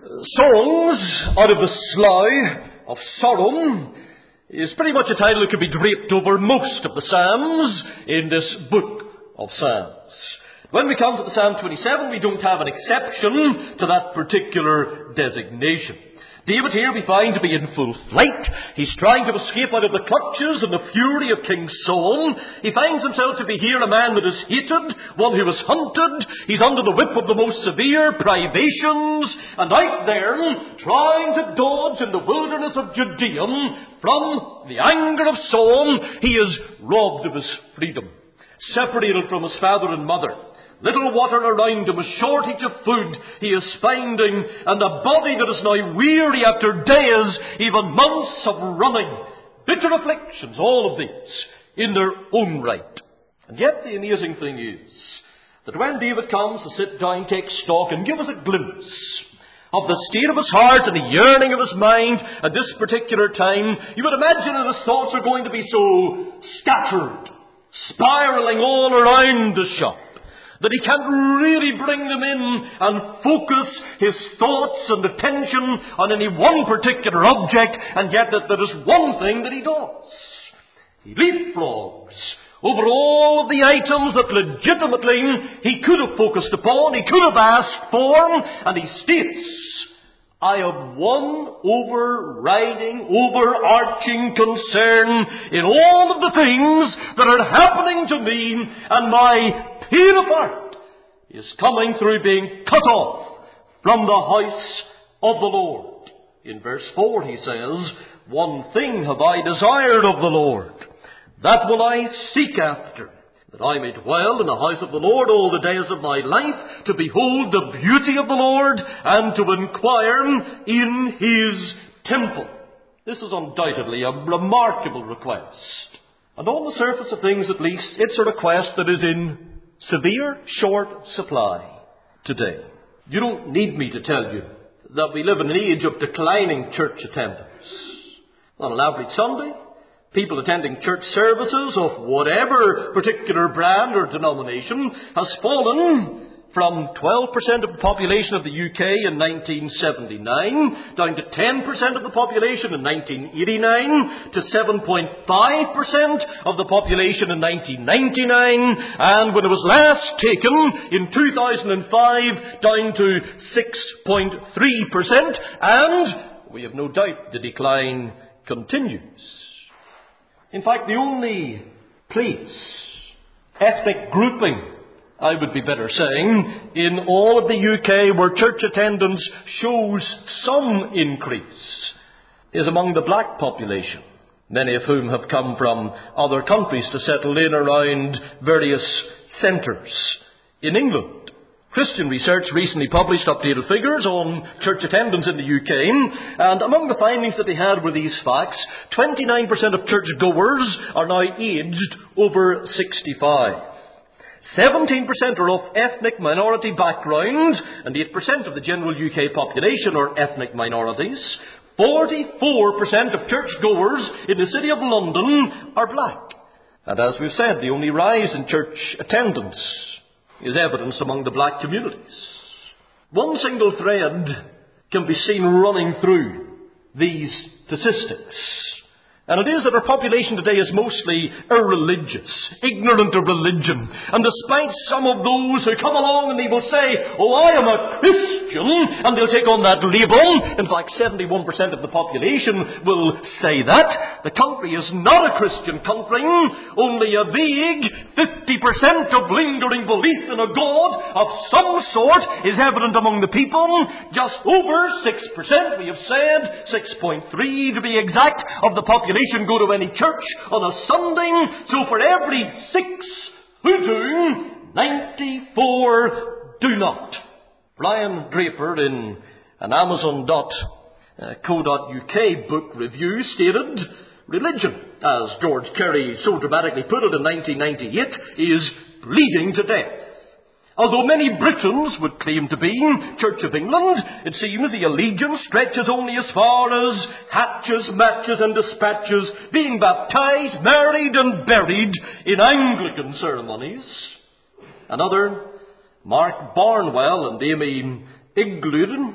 Songs out of the Slough of Sorrow is pretty much a title that could be draped over most of the Psalms in this book of Psalms. When we come to the Psalm 27, we don't have an exception to that particular designation. David here we find to be in full flight. He's trying to escape out of the clutches and the fury of King Saul. He finds himself to be here a man that is hated, one who is hunted. He's under the whip of the most severe privations, and out there, trying to dodge in the wilderness of Judea from the anger of Saul, he is robbed of his freedom, separated from his father and mother. Little water around him, a shortage of food he is finding, and a body that is now weary after days, even months of running. Bitter afflictions, all of these, in their own right. And yet the amazing thing is that when David comes to sit down, take stock, and give us a glimpse of the state of his heart and the yearning of his mind at this particular time, you would imagine that his thoughts are going to be so scattered, spiraling all around the shop, that he can't really bring them in and focus his thoughts and attention on any one particular object, and yet that there is one thing that he does. He leapfrogs over all of the items that legitimately he could have focused upon, he could have asked for, and he states, I have one overriding, overarching concern in all of the things that are happening to me, and my pain of heart is coming through being cut off from the house of the Lord. In verse 4 he says, one thing have I desired of the Lord, that will I seek after, that I may dwell in the house of the Lord all the days of my life, to behold the beauty of the Lord, and to inquire in his temple. This is undoubtedly a remarkable request. And on the surface of things at least, it's a request that is in severe short supply today. You don't need me to tell you that we live in an age of declining church attendance. On an average Sunday, people attending church services of whatever particular brand or denomination has fallen from 12% of the population of the UK in 1979 down to 10% of the population in 1989 to 7.5% of the population in 1999, and when it was last taken in 2005 down to 6.3%, and we have no doubt the decline continues. In fact, the only place, ethnic grouping, I would be better saying, in all of the UK where church attendance shows some increase is among the black population, many of whom have come from other countries to settle in around various centres in England. Christian Research recently published updated figures on church attendance in the UK, and among the findings that they had were these facts. 29% of churchgoers are now aged over 65. 17% are of ethnic minority background, and 8% of the general UK population are ethnic minorities. 44% of churchgoers in the City of London are black. And as we've said, the only rise in church attendance is evidenced among the black communities. One single thread can be seen running through these statistics, and it is that our population today is mostly irreligious, ignorant of religion. And despite some of those who come along and they will say, oh, I am a Christian, and they'll take on that label. In fact, 71% of the population will say that. The country is not a Christian country. Only a vague 50% of lingering belief in a God of some sort is evident among the people. Just over 6%, we have said, 6.3 to be exact, of the population go to any church on a Sunday. So for every 6 who do, 94 do not. Brian Draper, in an Amazon.co.uk book review, stated, religion, as George Carey so dramatically put it in 1998, is bleeding to death. Although many Britons would claim to be Church of England, it seems the allegiance stretches only as far as hatches, matches and dispatches, being baptized, married and buried in Anglican ceremonies. Another, Mark Barnwell and Amy Igluden,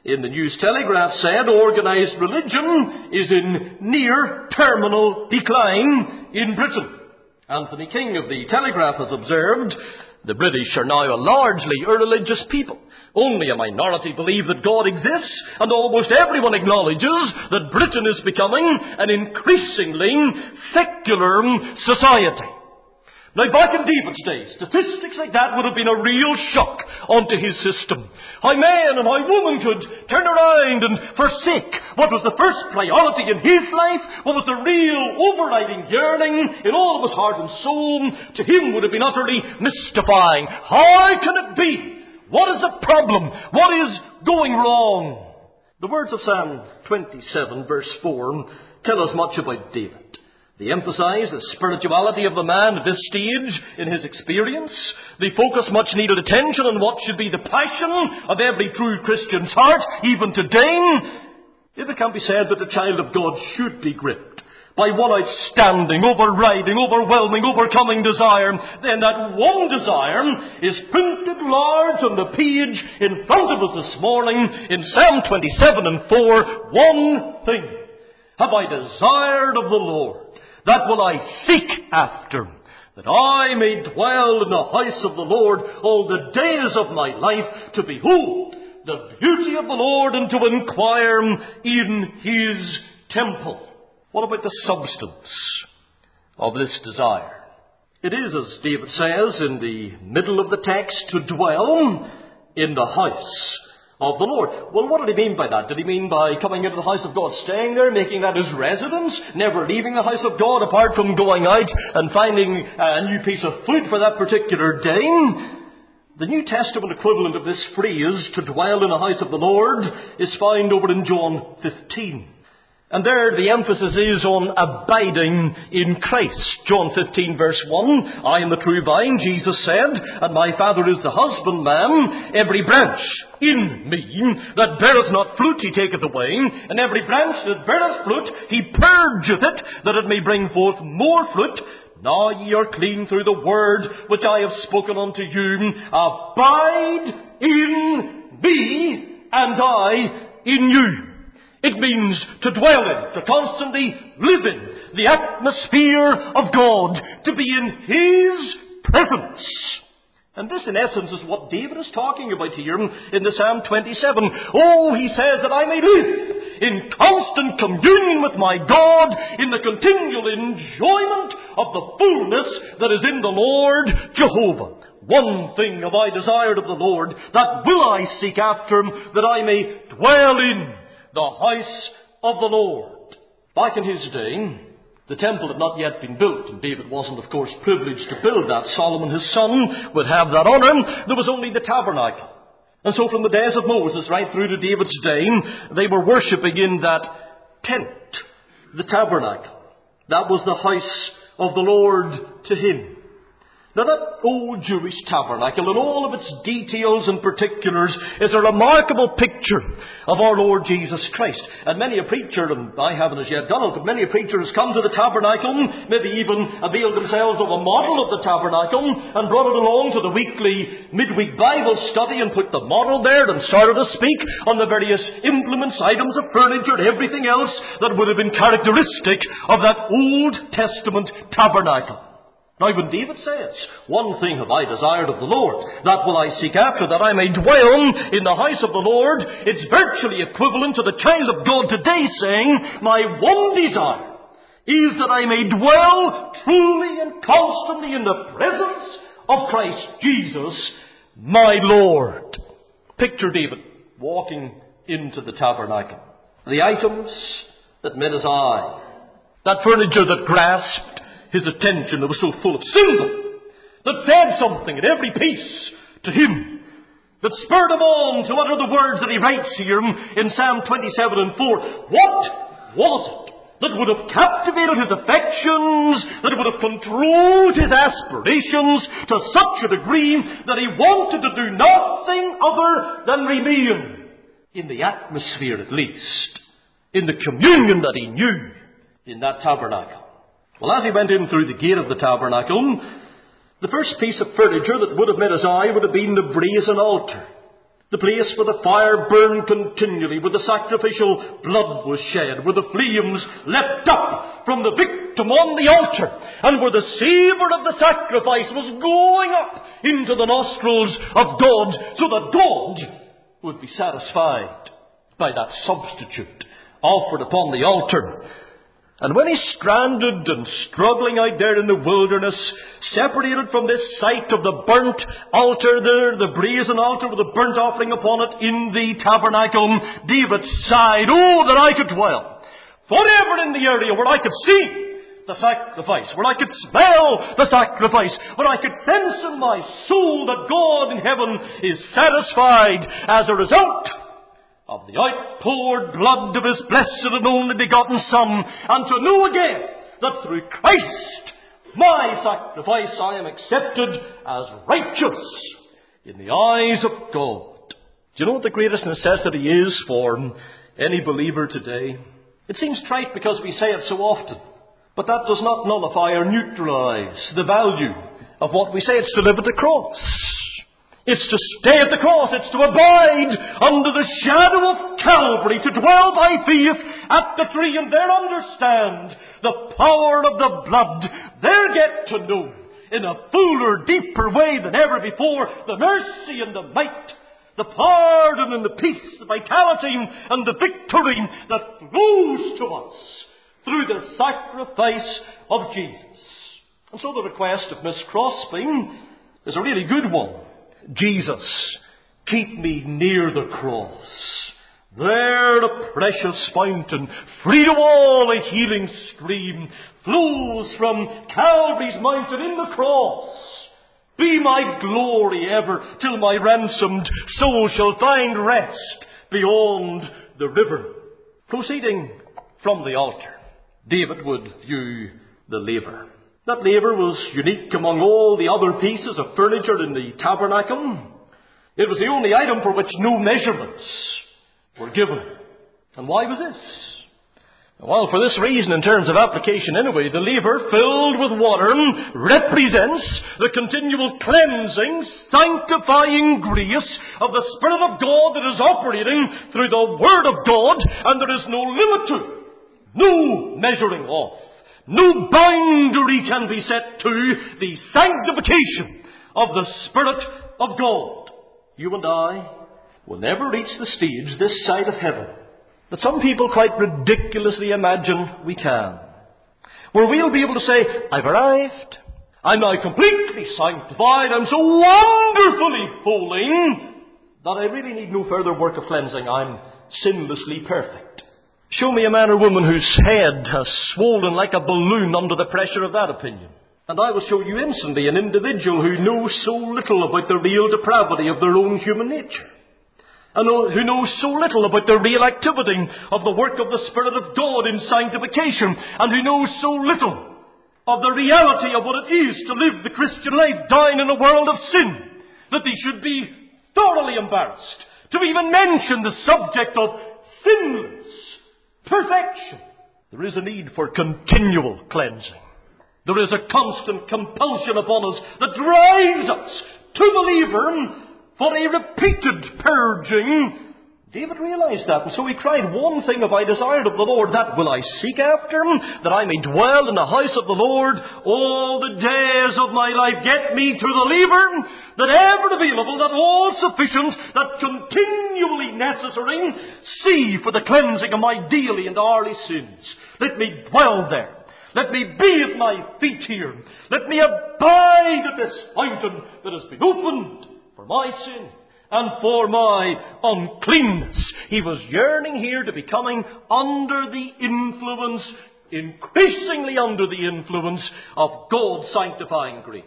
in the News Telegraph said organised religion is in near terminal decline in Britain. Anthony King of the Telegraph has observed, the British are now a largely irreligious people. Only a minority believe that God exists, and almost everyone acknowledges that Britain is becoming an increasingly secular society. Now, back in David's day, statistics like that would have been a real shock onto his system. How man and how woman could turn around and forsake what was the first priority in his life, what was the real overriding yearning in all of his heart and soul, to him would have been utterly mystifying. How can it be? What is the problem? What is going wrong? The words of Psalm 27 verse 4 tell us much about David. They emphasize the spirituality of the man at this stage in his experience. They focus much needed attention on what should be the passion of every true Christian's heart, even today. If it can be said that the child of God should be gripped by one outstanding, overriding, overwhelming, overcoming desire, then that one desire is printed large on the page in front of us this morning in Psalm 27 and 4. One thing have I desired of the Lord, that will I seek after, that I may dwell in the house of the Lord all the days of my life, to behold the beauty of the Lord and to inquire in his temple. What about the substance of this desire? It is, as David says in the middle of the text, to dwell in the house of the Lord. Well, what did he mean by that? Did he mean by coming into the house of God, staying there, making that his residence, never leaving the house of God apart from going out and finding a new piece of food for that particular day? The New Testament equivalent of this phrase, to dwell in the house of the Lord, is found over in John 15. And there the emphasis is on abiding in Christ. John 15 verse 1, I am the true vine, Jesus said, and my Father is the husbandman. Every branch in me that beareth not fruit he taketh away, and every branch that beareth fruit he purgeth it, that it may bring forth more fruit. Now ye are clean through the word which I have spoken unto you. Abide in me, and I in you. It means to dwell in, to constantly live in the atmosphere of God, to be in his presence. And this, in essence, is what David is talking about here in the Psalm 27. Oh, he says that I may live in constant communion with my God, in the continual enjoyment of the fullness that is in the Lord Jehovah. One thing have I desired of the Lord, that will I seek after, that I may dwell in the house of the Lord. Back in his day, the temple had not yet been built, and David wasn't, of course, privileged to build that. Solomon, his son, would have that honour. There was only the tabernacle. And so from the days of Moses right through to David's day, they were worshipping in that tent, the tabernacle. That was the house of the Lord to him. Now that old Jewish tabernacle in all of its details and particulars is a remarkable picture of our Lord Jesus Christ. And many a preacher, and I haven't as yet done it, but many a preacher has come to the tabernacle, maybe even availed themselves of a model of the tabernacle and brought it along to the weekly midweek Bible study and put the model there and started to speak on the various implements, items of furniture, and everything else that would have been characteristic of that Old Testament tabernacle. Now when David says, one thing have I desired of the Lord, that will I seek after, that I may dwell in the house of the Lord, it's virtually equivalent to the child of God today saying, my one desire is that I may dwell truly and constantly in the presence of Christ Jesus, my Lord. Picture David walking into the tabernacle. The items that met his eye, that furniture that grasped his attention, that was so full of symbol, that said something in every piece to him, that spurred him on to utter the words that he writes here in Psalm 27 and 4. What was it that would have captivated his affections, that would have controlled his aspirations to such a degree that he wanted to do nothing other than remain in the atmosphere, at least, in the communion that he knew in that tabernacle? Well, as he went in through the gate of the tabernacle, the first piece of furniture that would have met his eye would have been the brazen altar. The place where the fire burned continually, where the sacrificial blood was shed, where the flames leapt up from the victim on the altar, and where the savour of the sacrifice was going up into the nostrils of God, so that God would be satisfied by that substitute offered upon the altar. And when he's stranded and struggling out there in the wilderness, separated from this sight of the burnt altar there, the brazen altar with the burnt offering upon it in the tabernacle, David sighed, "Oh, that I could dwell forever in the area where I could see the sacrifice, where I could smell the sacrifice, where I could sense in my soul that God in heaven is satisfied as a result of the outpoured blood of His blessed and only begotten Son, and to know again that through Christ, my sacrifice, I am accepted as righteous in the eyes of God." Do you know what the greatest necessity is for any believer today? It seems trite because we say it so often, but that does not nullify or neutralize the value of what we say. It's to live at the cross. It's to stay at the cross. It's to abide under the shadow of Calvary, to dwell by faith at the tree and there understand the power of the blood. There get to know in a fuller, deeper way than ever before the mercy and the might, the pardon and the peace, the vitality and the victory that flows to us through the sacrifice of Jesus. And so the request of Miss Crosby is a really good one. Jesus, keep me near the cross. There the precious fountain, free to all a healing stream, flows from Calvary's mountain in the cross. Be my glory ever, till my ransomed soul shall find rest beyond the river. Proceeding from the altar, David would view the laver. That laver was unique among all the other pieces of furniture in the tabernacle. It was the only item for which no measurements were given. And why was this? Well, for this reason, in terms of application anyway, the laver filled with water represents the continual cleansing, sanctifying grace of the Spirit of God that is operating through the Word of God, and there is no limit to it, no measuring off. No boundary can be set to the sanctification of the Spirit of God. You and I will never reach the stage this side of heaven that some people quite ridiculously imagine we can, where we'll be able to say, "I've arrived. I'm now completely sanctified. I'm so wonderfully holy that I really need no further work of cleansing. I'm sinlessly perfect." Show me a man or woman whose head has swollen like a balloon under the pressure of that opinion, and I will show you instantly an individual who knows so little about the real depravity of their own human nature, and who knows so little about the real activity of the work of the Spirit of God in sanctification, and who knows so little of the reality of what it is to live the Christian life down in a world of sin, that they should be thoroughly embarrassed to even mention the subject of sinless perfection. There is a need for continual cleansing. There is a constant compulsion upon us that drives us to the laver for a repeated purging. David realized that, and so he cried, "One thing have I desired of the Lord, that will I seek after, that I may dwell in the house of the Lord all the days of my life." Get me to the laver, that ever available, that all sufficient, that continually necessary, see for the cleansing of my daily and hourly sins. Let me dwell there. Let me be at my feet here. Let me abide at this fountain that has been opened for my sin and for my uncleanness. He was yearning here to be coming under the influence, increasingly under the influence of God's sanctifying grace.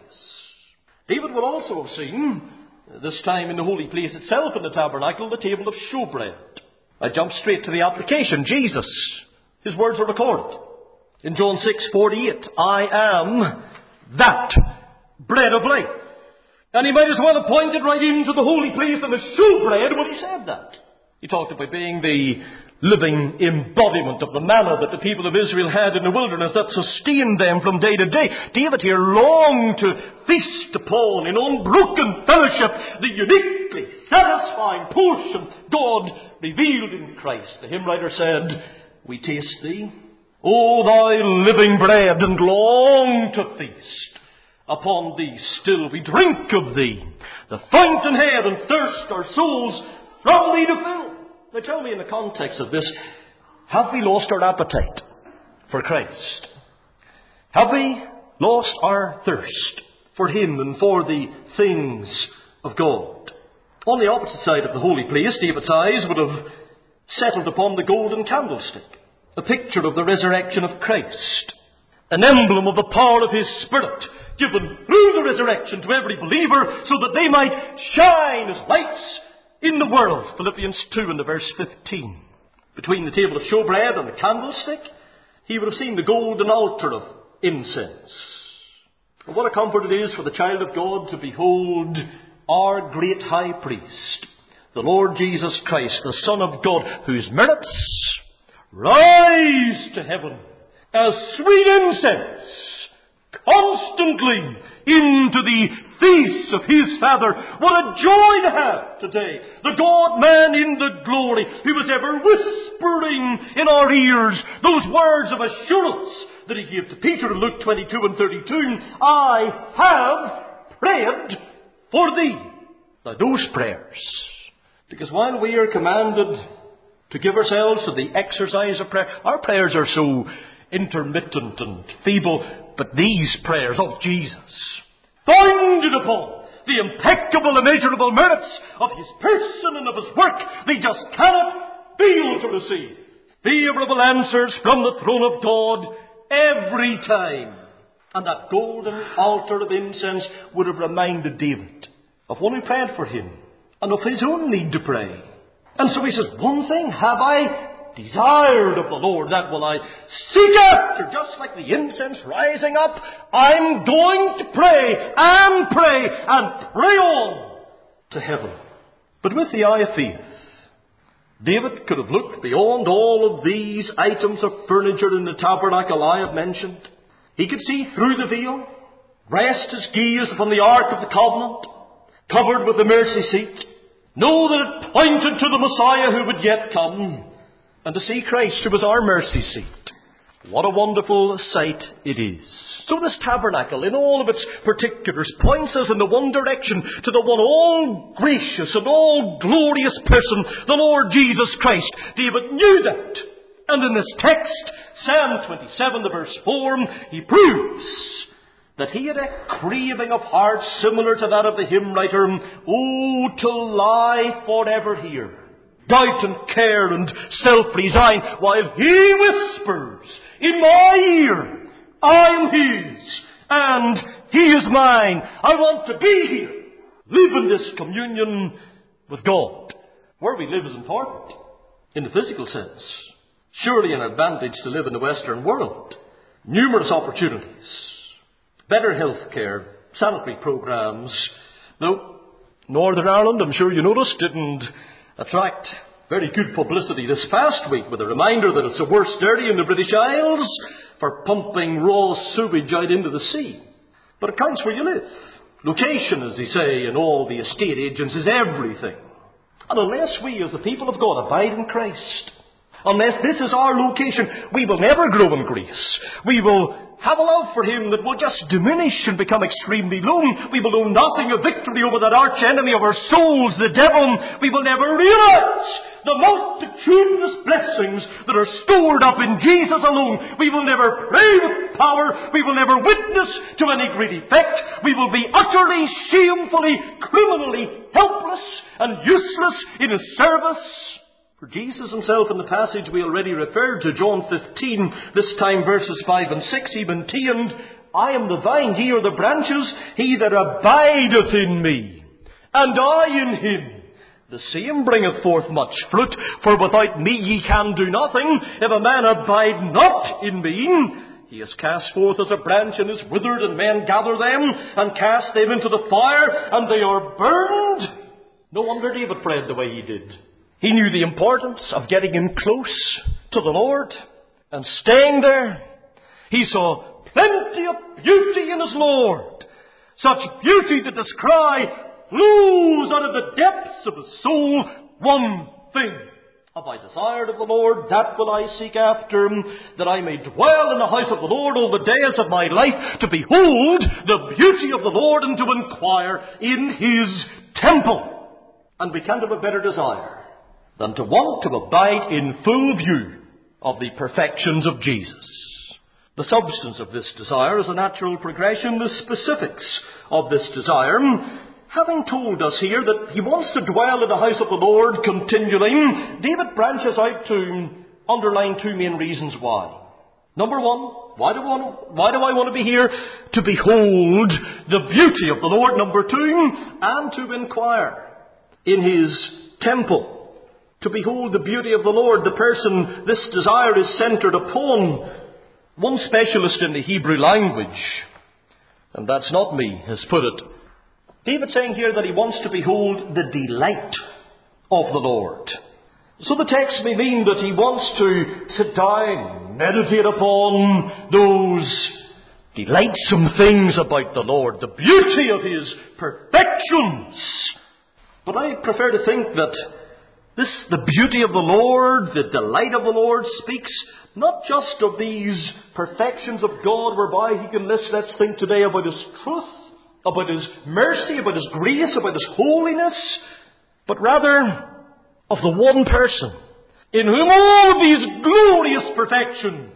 David would also have seen, this time in the holy place itself in the tabernacle, the table of showbread. I jump straight to the application. Jesus, his words are recorded in John 6:48. "I am that bread of life." And he might as well have pointed right into the holy place and the showbread when he said that. He talked about being the living embodiment of the manna that the people of Israel had in the wilderness that sustained them from day to day. David here longed to feast upon in unbroken fellowship the uniquely satisfying portion God revealed in Christ. The hymn writer said, "We taste thee, O thy living bread, and long to feast upon thee still. We drink of thee, the fountainhead, and thirst our souls from thee to fill." Now tell me, in the context of this, have we lost our appetite for Christ? Have we lost our thirst for Him and for the things of God? On the opposite side of the holy place, David's eyes would have settled upon the golden candlestick, a picture of the resurrection of Christ, an emblem of the power of His Spirit, given through the resurrection to every believer, so that they might shine as lights in the world. Philippians 2 and the verse 15. Between the table of showbread and the candlestick, he would have seen the golden altar of incense. And what a comfort it is for the child of God to behold our great high priest, the Lord Jesus Christ, the Son of God, whose merits rise to heaven as sweet incense, constantly into the feast of His Father. What a joy to have today the God-man in the glory, who was ever whispering in our ears those words of assurance that He gave to Peter in Luke 22 and 32. "I have prayed for thee." Now those prayers, because while we are commanded to give ourselves to the exercise of prayer, our prayers are so intermittent and feeble, but these prayers of Jesus, founded upon the impeccable, immeasurable merits of His person and of His work, they just cannot fail to receive favourable answers from the throne of God every time. And that golden altar of incense would have reminded David of one who prayed for him and of his own need to pray. And so he says, "One thing have I desired of the Lord, that will I seek after." Just like the incense rising up, I'm going to pray and pray and pray on to heaven. But with the eye of faith, David could have looked beyond all of these items of furniture in the tabernacle I have mentioned. He could see through the veil, rest his gaze upon the Ark of the Covenant, covered with the mercy seat, know that it pointed to the Messiah who would yet come, and to see Christ, who was our mercy seat. What a wonderful sight it is. So this tabernacle, in all of its particulars, points us in the one direction to the one all-gracious and all-glorious person, the Lord Jesus Christ. David knew that. And in this text, Psalm 27, the verse 4, he proves that he had a craving of heart similar to that of the hymn writer. "Oh, to lie forever here, doubt and care and self-resign, while He whispers in my ear, I am His and He is mine." I want to be here, live in this communion with God. Where we live is important in the physical sense. Surely an advantage to live in the Western world. Numerous opportunities, better health care, sanitary programs. Though Northern Ireland, I'm sure you noticed, didn't attract very good publicity this past week with a reminder that it's the worst area in the British Isles for pumping raw sewage out into the sea. But it counts where you live. Location, as they say in all the estate agents, is everything. And unless we as the people of God abide in Christ, unless this is our location, we will never grow in grace. We will have a love for Him that will just diminish and become extremely low. We will know nothing of victory over that arch enemy of our souls, the devil. We will never realize the multitudinous blessings that are stored up in Jesus alone. We will never pray with power. We will never witness to any great effect. We will be utterly, shamefully, criminally helpless and useless in His service. For Jesus Himself, in the passage we already referred to, John 15, this time verses 5 and 6, He maintained, "I am the vine, ye are the branches. He that abideth in me, and I in him, the same bringeth forth much fruit. For without me ye can do nothing. If a man abide not in me, he is cast forth as a branch and is withered, and men gather them and cast them into the fire, and they are burned." No wonder David prayed the way he did. He knew the importance of getting in close to the Lord and staying there. He saw plenty of beauty in his Lord. Such beauty that this cry flows out of the depths of his soul. One thing have I desired of the Lord, that will I seek after, that I may dwell in the house of the Lord all the days of my life, to behold the beauty of the Lord and to inquire in his temple. And we can't have a better desire than to want to abide in full view of the perfections of Jesus. The substance of this desire is a natural progression. The specifics of this desire, having told us here that he wants to dwell in the house of the Lord continually, David branches out to underline two main reasons why. Number one, why do I want to be here? To behold the beauty of the Lord. Number two, and to inquire in his temple. To behold the beauty of the Lord. The person this desire is centred upon. One specialist in the Hebrew language, and that's not me, has put it. David's saying here that he wants to behold the delight of the Lord. So the text may mean that he wants to sit down, meditate upon those delightsome things about the Lord, the beauty of his perfections. But I prefer to think that the beauty of the Lord, the delight of the Lord, speaks not just of these perfections of God whereby he can let's think today about his truth, about his mercy, about his grace, about his holiness, but rather of the one person in whom all these glorious perfections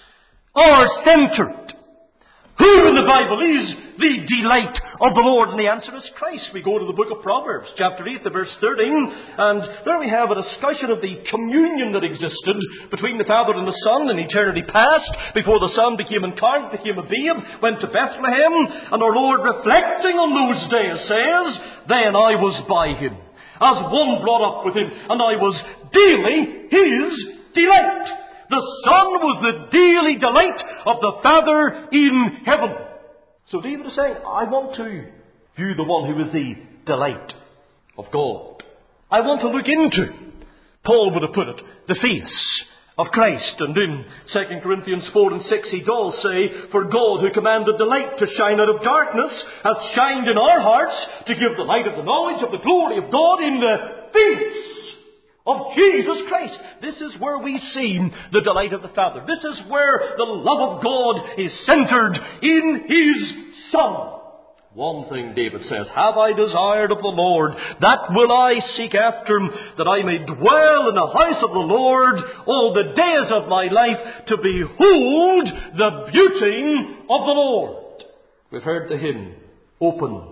are centred. Who in the Bible is the delight of the Lord? And the answer is Christ. We go to the book of Proverbs, chapter 8, verse 13, and there we have a discussion of the communion that existed between the Father and the Son in eternity past, before the Son became incarnate, became a babe, went to Bethlehem, and our Lord, reflecting on those days, says, "Then I was by him, as one brought up with him, and I was daily his delight." The Son was the daily delight of the Father in heaven. So David is saying, I want to view the one who is the delight of God. I want to look into, Paul would have put it, the face of Christ. And in 2 Corinthians 4 and 6 he does say, "For God, who commanded the light to shine out of darkness, hath shined in our hearts to give the light of the knowledge of the glory of God in the face of Jesus Christ." This is where we see the delight of the Father. This is where the love of God is centred in his Son. One thing, David says, have I desired of the Lord, that will I seek after, that I may dwell in the house of the Lord all the days of my life, to behold the beauty of the Lord. We've heard the hymn, "Open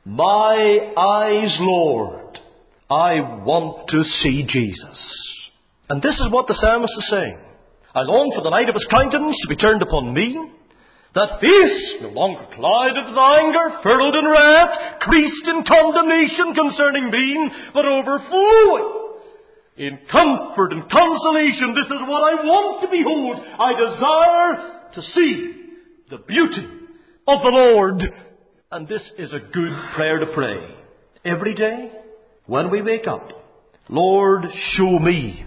my eyes, Lord, I want to see Jesus." And this is what the psalmist is saying. I long for the light of his countenance to be turned upon me, that face no longer clouded with anger, furrowed in wrath, creased in condemnation concerning me, but overflowing in comfort and consolation. This is what I want to behold. I desire to see the beauty of the Lord. And this is a good prayer to pray every day when we wake up. Lord, show me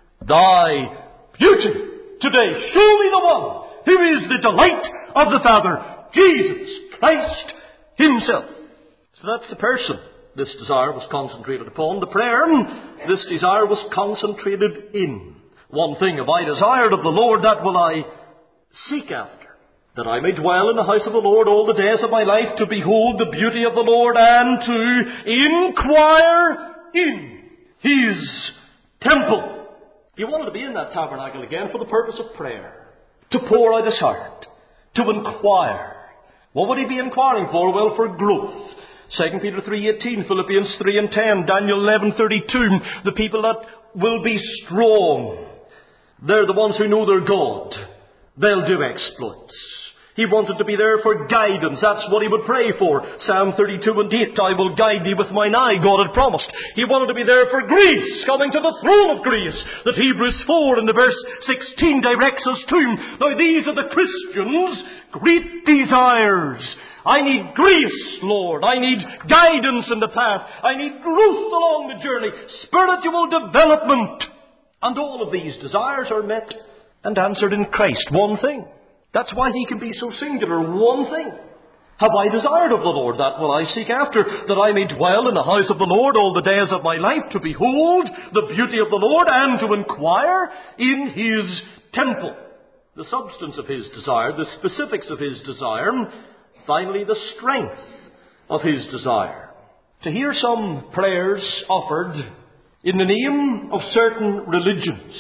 thy beauty today. Show me the one who is the delight of the Father, Jesus Christ himself. So that's the person this desire was concentrated upon. The prayer, this desire was concentrated in. One thing have I desired of the Lord, that will I seek after, that I may dwell in the house of the Lord all the days of my life, to behold the beauty of the Lord, and to inquire in his temple. He wanted to be in that tabernacle again for the purpose of prayer, to pour out his heart, to inquire. What would he be inquiring for? Well, for growth. 2 Peter 3:18, Philippians 3 and 10, Daniel 11:32. The people that will be strong, they're the ones who know their God. They'll do exploits. He wanted to be there for guidance. That's what he would pray for. Psalm 32:8, I will guide thee with mine eye, God had promised. He wanted to be there for grace, coming to the throne of grace, that Hebrews 4 in the verse 16 directs us to. Now these are the Christians' great desires. I need grace, Lord. I need guidance in the path. I need growth along the journey, spiritual development. And all of these desires are met and answered in Christ. One thing. That's why he can be so singular. One thing have I desired of the Lord, that will I seek after, that I may dwell in the house of the Lord all the days of my life, to behold the beauty of the Lord, and to inquire in his temple. The substance of his desire, the specifics of his desire, finally the strength of his desire. To hear some prayers offered in the name of certain religions,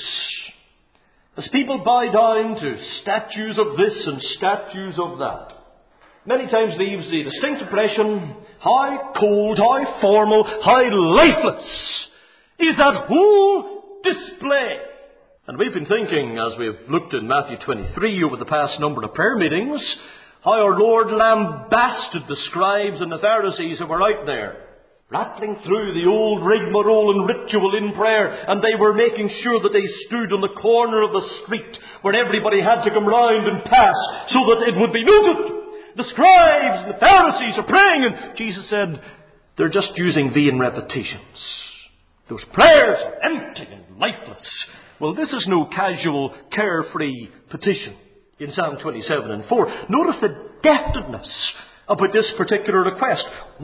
as people bow down to statues of this and statues of that, many times leaves the distinct impression how cold, how formal, how lifeless is that whole display. And we've been thinking, as we've looked in Matthew 23 over the past number of prayer meetings, how our Lord lambasted the scribes and the Pharisees who were out there, rattling through the old rigmarole and ritual in prayer, and they were making sure that they stood on the corner of the street where everybody had to come round and pass so that it would be noted. The scribes and the Pharisees are praying, and Jesus said, they're just using vain repetitions. Those prayers are empty and lifeless. Well, this is no casual, carefree petition in Psalm 27 and 4. Notice the definiteness about this particular request.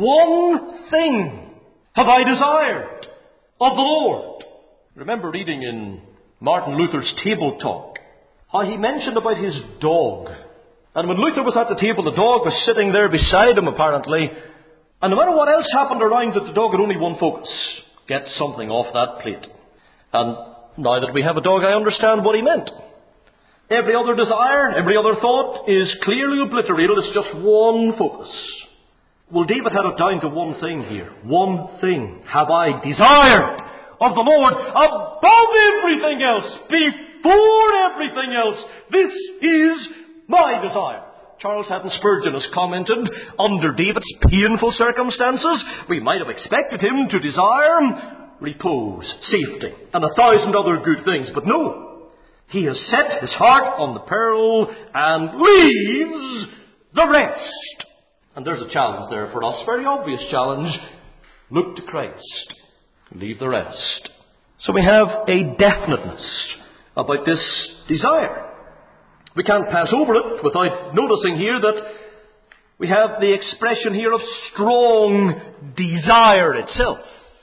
One thing have I desired of the Lord. Remember reading in Martin Luther's Table Talk how he mentioned about his dog. And when Luther was at the table, the dog was sitting there beside him apparently. And no matter what else happened around it, the dog had only one focus: get something off that plate. And now that we have a dog, I understand what he meant. Every other desire, every other thought is clearly obliterated. It's just one focus. Well, David had it down to one thing here. One thing have I desired of the Lord above everything else, before everything else. This is my desire. Charles Haddon Spurgeon has commented, under David's painful circumstances, we might have expected him to desire repose, safety, and 1,000 other good things. But no, he has set his heart on the peril and leaves the rest. And there's a challenge there for us, very obvious challenge. Look to Christ, leave the rest. So we have a definiteness about this desire. We can't pass over it without noticing here that we have the expression here of strong desire itself.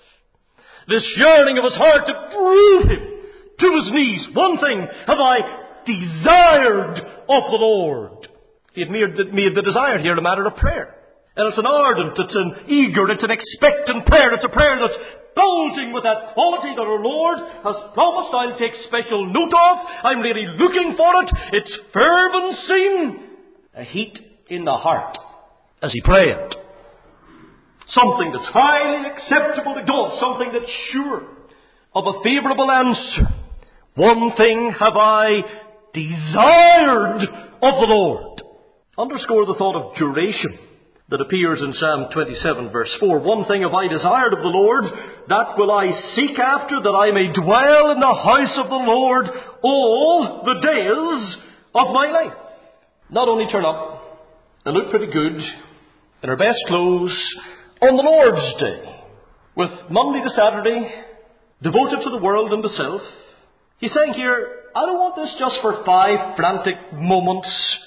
This yearning of his heart to prove him to his knees. One thing have I desired of the Lord. He had made the desire here a matter of prayer. And it's an ardent, it's an eager, it's an expectant prayer. It's a prayer that's bulging with that quality that our Lord has promised I'll take special note of. I'm really looking for it. It's fervency, a heat in the heart as he prayed. Something that's highly acceptable to God. Something that's sure of a favourable answer. One thing have I desired of the Lord. Underscore the thought of duration that appears in Psalm 27 verse 4. One thing have I desired of the Lord, that will I seek after, that I may dwell in the house of the Lord all the days of my life. Not only turn up and look pretty good in our best clothes on the Lord's Day, with Monday to Saturday devoted to the world and the self. He's saying here, I don't want this just for 5 frantic moments,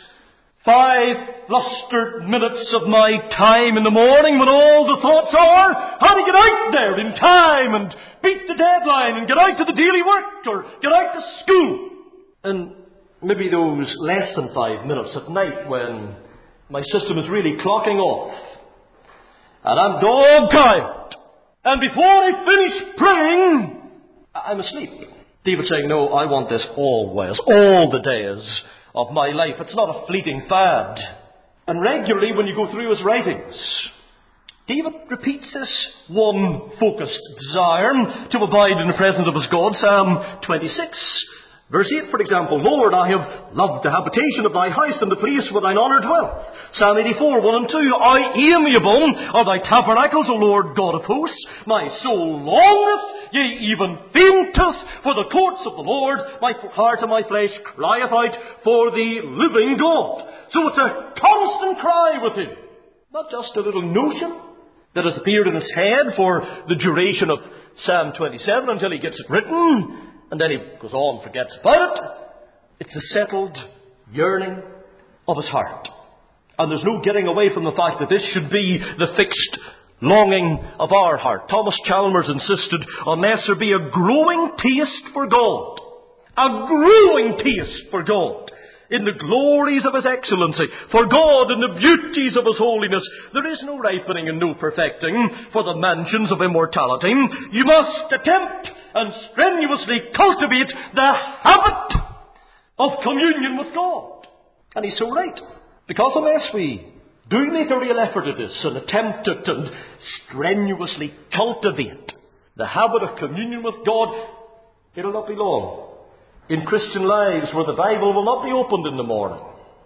5 flustered minutes of my time in the morning when all the thoughts are how to get out there in time and beat the deadline and get out to the daily work or get out to school. And maybe those less than 5 minutes at night when my system is really clocking off and I'm dog tired. And before I finish praying, I'm asleep. David's saying, no, I want this always, all the days of my life. It's not a fleeting fad. And regularly when you go through his writings, David repeats this one focused desire to abide in the presence of his God. Psalm 26 Verse 8, for example, Lord, I have loved the habitation of thy house and the place where thine honour dwelleth. Psalm 84, 1 and 2, How amiable are thy tabernacles, O Lord God of hosts. My soul longeth, yea, even fainteth, for the courts of the Lord. My heart and my flesh crieth out for the living God. So it's a constant cry with him. Not just a little notion that has appeared in his head for the duration of Psalm 27 until he gets it written, and then he goes on and forgets about it. It's a settled yearning of his heart. And there's no getting away from the fact that this should be the fixed longing of our heart. Thomas Chalmers insisted, unless there be a growing taste for God, a growing taste for God, in the glories of his excellency, for God in the beauties of his holiness, there is no ripening and no perfecting for the mansions of immortality. You must attempt and strenuously cultivate the habit of communion with God. And he's so right. Because unless we do make a real effort at this and attempt it and strenuously cultivate the habit of communion with God, it'll not be long in Christian lives where the Bible will not be opened in the morning.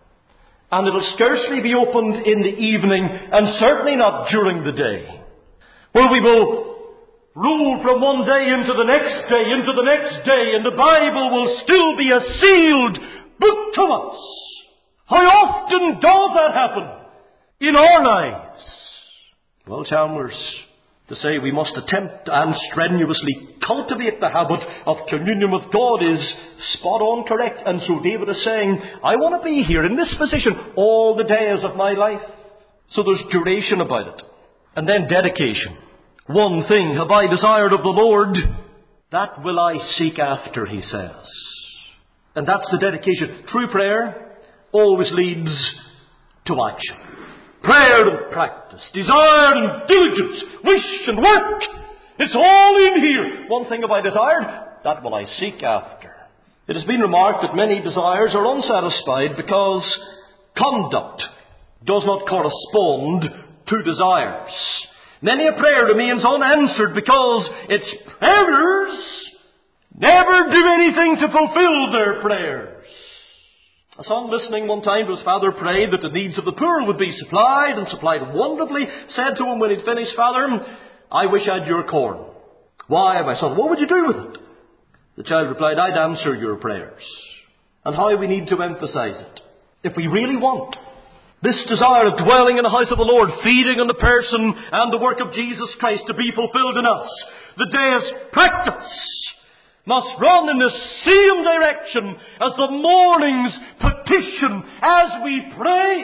And it'll scarcely be opened in the evening, and certainly not during the day. Where we will roll from one day into the next day, into the next day, and the Bible will still be a sealed book to us. How often does that happen in our lives? Well, Chalmers, to say we must attempt and strenuously cultivate the habit of communion with God is spot on correct. And so David is saying, I want to be here in this position all the days of my life. So there's duration about it. And then dedication. One thing have I desired of the Lord, that will I seek after, he says. And that's the dedication. True prayer always leads to action. Prayer and practice, desire and diligence, wish and work. It's all in here. One thing have I desired, that will I seek after. It has been remarked that many desires are unsatisfied because conduct does not correspond to desires. Many a prayer remains unanswered because its prayers never do anything to fulfill their prayers. A son listening one time to his father prayed that the needs of the poor would be supplied, and supplied wonderfully, said to him when he'd finished, Father, I wish I had your corn. Why, my son, what would you do with it? The child replied, I'd answer your prayers. And how we need to emphasize it. If we really want this desire of dwelling in the house of the Lord, feeding on the person and the work of Jesus Christ to be fulfilled in us, the day's practice must run in the same direction as the morning's petition. As we pray,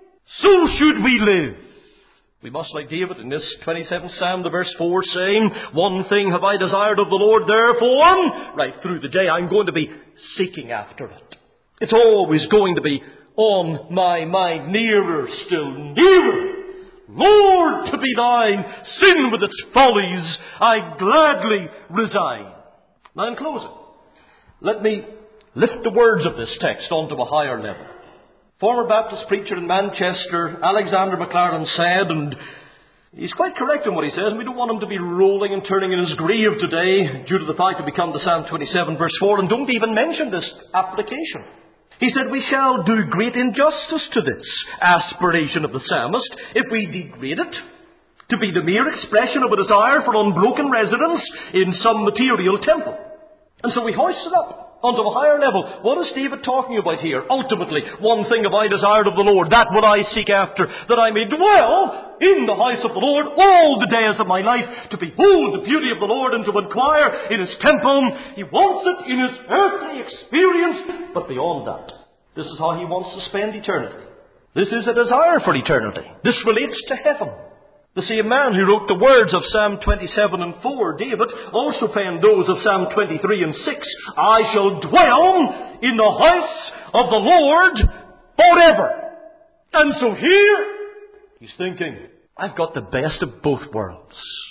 so should we live. We must, like David in this 27th Psalm, the verse 4, saying, one thing have I desired of the Lord, therefore, right through the day, I'm going to be seeking after it. It's always going to be on my mind, nearer, still nearer. Lord, to be thine, sin with its follies, I gladly resign. Now, in closing, let me lift the words of this text onto a higher level. Former Baptist preacher in Manchester, Alexander MacLaren, said, and he's quite correct in what he says, and we don't want him to be rolling and turning in his grave today due to the fact that we come to Psalm 27 verse 4 and don't even mention this application. He said, we shall do great injustice to this aspiration of the psalmist if we degrade it to be the mere expression of a desire for unbroken residence in some material temple. And so we hoist it up onto a higher level. What is David talking about here? Ultimately, one thing have I desired of the Lord, that will I seek after, that I may dwell in the house of the Lord all the days of my life, to behold the beauty of the Lord and to inquire in his temple. He wants it in his earthly experience, but beyond that, this is how he wants to spend eternity. This is a desire for eternity. This relates to heaven. The same man who wrote the words of Psalm 27 and 4, David, also penned those of Psalm 23 and 6. I shall dwell in the house of the Lord forever. And so here, he's thinking, I've got the best of both worlds.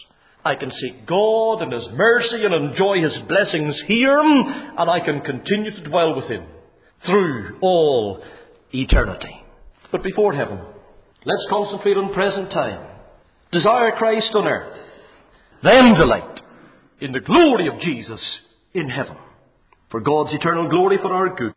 I can seek God and his mercy and enjoy his blessings here, and I can continue to dwell with him through all eternity. But before heaven, let's concentrate on present time. Desire Christ on earth, then delight in the glory of Jesus in heaven. for God's eternal glory, for our good.